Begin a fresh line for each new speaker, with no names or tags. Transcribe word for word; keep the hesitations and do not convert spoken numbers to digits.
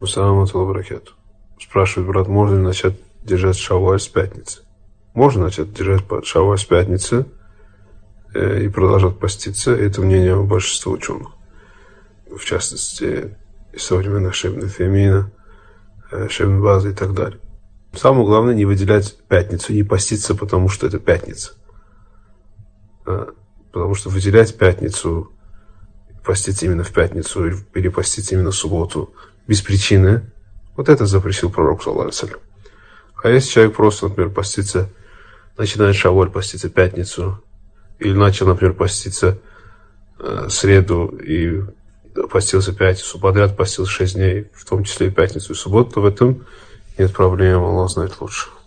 Ассаламу алейкум. Спрашивает брат, можно ли начать держать шавуаль с пятницы? Можно начать держать шавуаль с пятницы э, и продолжать поститься. Это мнение большинства ученых. В частности, из современных Шейх Фемина, э, Шейх База и так далее. Самое главное не выделять пятницу, не поститься, потому что это пятница. Э, потому что выделять пятницу, поститься именно в пятницу или поститься именно в субботу без причины, вот это запретил пророк, саллаллаху алейхи ва саллям. А если человек просто, например, постится, начинает шавуаль поститься в пятницу, или начал, например, поститься э, среду и постился пятницу, подряд постился шесть дней, в том числе и пятницу и субботу, то в этом нет проблем, Аллах знает лучше.